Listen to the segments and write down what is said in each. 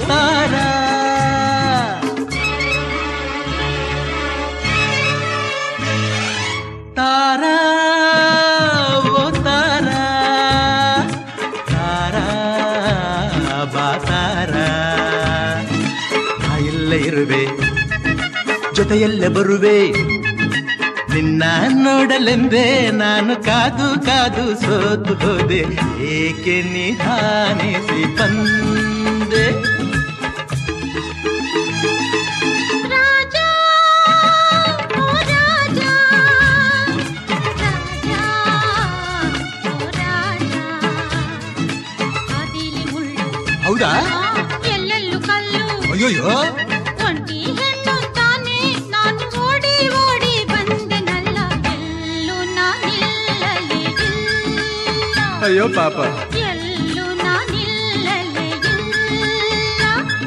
ತಾರಾ ತಾರಾ ಓ ತಾರಾ ತಾರಾ ಬಾ ತಾರಾ ನಾ ಇಲ್ಲೇ ಇರುವೆ ಜೊತೆಯಲ್ಲೇ ಬರುವೆ ನಿನ್ನ ನೋಡಲೆಂದೇ ನಾನು ಕಾದು ಕಾದು ಸೋತು ಹೋದೆ ಏಕೆ ನಿಧಾನಿಸಿ ಬಂದೆ ಹೌದಾ ಎಲ್ಲೆಲ್ಲೂ ಕಲ್ಲು ಅಯ್ಯೋಯ್ಯೋ ಒಂಟಿ ಹೆಣ್ಣು ತಾನೆ ನಾನು ಓಡಿ ಓಡಿ ಬಂದೆನಲ್ಲ ಎಲ್ಲೂ ನಾನಿಲ್ಲಲೇ ಇಲ್ಲ ಅಯ್ಯೋ ಪಾಪ ಎಲ್ಲೂ ನಾನಿಲ್ಲಲೇ ಇಲ್ಲ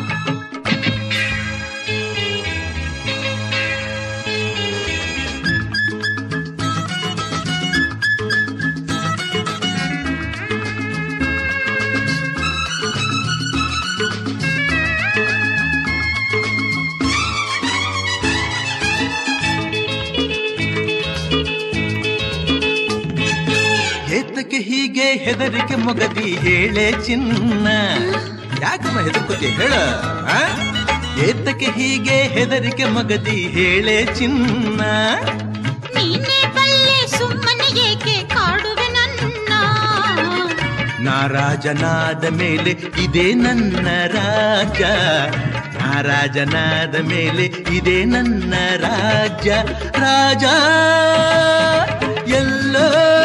ಏತಕ್ಕೆ ಹೀಗೆ ಹೆದರಿಕೆ ಮೊಗದಿ ಹೇಳೆ ಚಿನ್ನ ಯಾಕಮ್ಮ ಹೆದರ್ಕೋತಿ ಹೇಳ ಏತಕ್ಕೆ ಹೀಗೆ ಹೆದರಿಕೆ ಮೊಗದಿ ಹೇಳೆ ಚಿನ್ನ ನೀನೇ ಬಲ್ಲೆ ಸುಮ್ಮನೆ ಏಕೆ ಕಾಡುವೆ ನನ್ನ ನಾರಾಜನಾದ ಮೇಲೆ ಇದೇ ನನ್ನ ರಾಜ ನಾರಾಜನಾದ ಮೇಲೆ ಇದೇ ನನ್ನ ರಾಜ್ಯ ರಾಜ ಎಲ್ಲೋ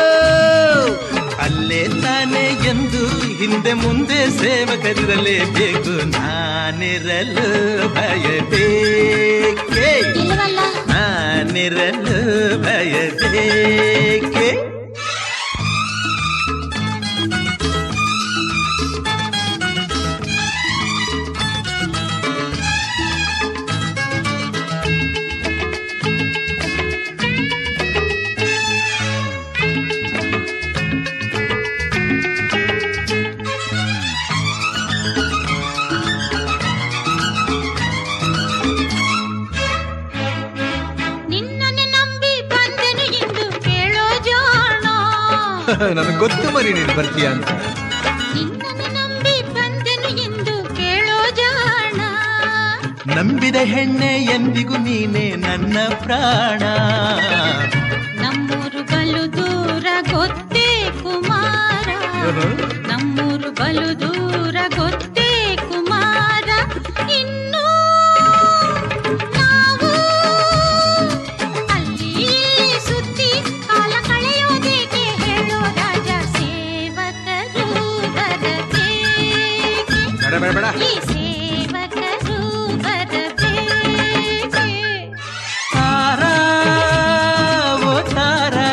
ಅಲ್ಲೇ ತಾನೆ ಎಂದು ಹಿಂದೆ ಮುಂದೆ ಸೇವಕರಿರಲೇಬೇಕು ನಾನಿರಲು ಭಯಬೇಕೆ ಇಲ್ಲವಲ್ಲ ನಾನಿರಲು ಭಯಬೇಕೆ ನಿನ್ನನ್ನೇ ನಂಬಿ ಬಂದೆನು ಎಂದು ಕೇಳೋ ಜಾಣ ನನಗೆ ಗೊತ್ತು ಮರಿ ನೀನು ಬರ್ತೀಯ ಅಂತ ನಿನ್ನನ್ನೇ ನಂಬಿ ಬಂದೆನು ಎಂದು ಕೇಳೋ ಜಾಣ ನಂಬಿದ ಹೆಣ್ಣೆ ಎಂದಿಗೂ ನೀನೆ ನನ್ನ ಪ್ರಾಣ ನಮ್ಮೂರು ಬಲು ದೂರ ಗೊತ್ತೇ ಕುಮಾರ ನಮ್ಮೂರು ಬಲು ದೂರ ಗೊತ್ತೇ ಕುಮಾರ ಇನ್ನು ನಾವು ಅಲ್ಲಿ ಇಲ್ಲಿ ಸುತ್ತಿ ಕಾಲ ಕಳೆಯೋದೇಕೆ ಹೇಳೋ ರಾಜ ಸೇವಕರು ಬರಬೇಕೆ ಬೇಡ ಬೇಡ ಬೇಡ ಈ ಸೇವಕರು ಬರಬೇಕೆ ತಾರಾ ಓ ತಾರಾ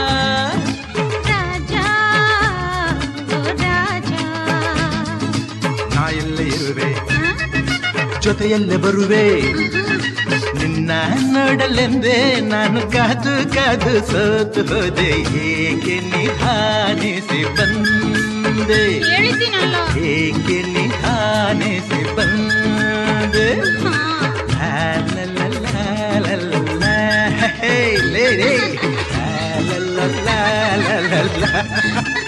ರಾಜ ಓ ರಾಜ ನಾ ಎಲ್ಲೇ ಇರುವೆ ಜೊತೆಯಲ್ಲೇ ಬರುವೆ ನಿನ್ನ ನೋಡಲೆಂದೇ ನಾನು ಕಾದು ಕಾದು ಸೋತು ಹೋದೆ ಏಕೆ ನಿಧಾನಿಸಿ ಬಂದೆ ಹೇಳಿದ್ದೀನಲ್ಲ ಏಕೆ ನಿಧಾನಿಸಿ ಬಂದೆ ಲಾ ಲಾ ಲಾ ಲಾ ಲಾ ಲಾ ಹೇ ಲೇ ಲೇ ಲಾ ಲಾ ಲಾ ಲಾ ಲಾ ಲಾ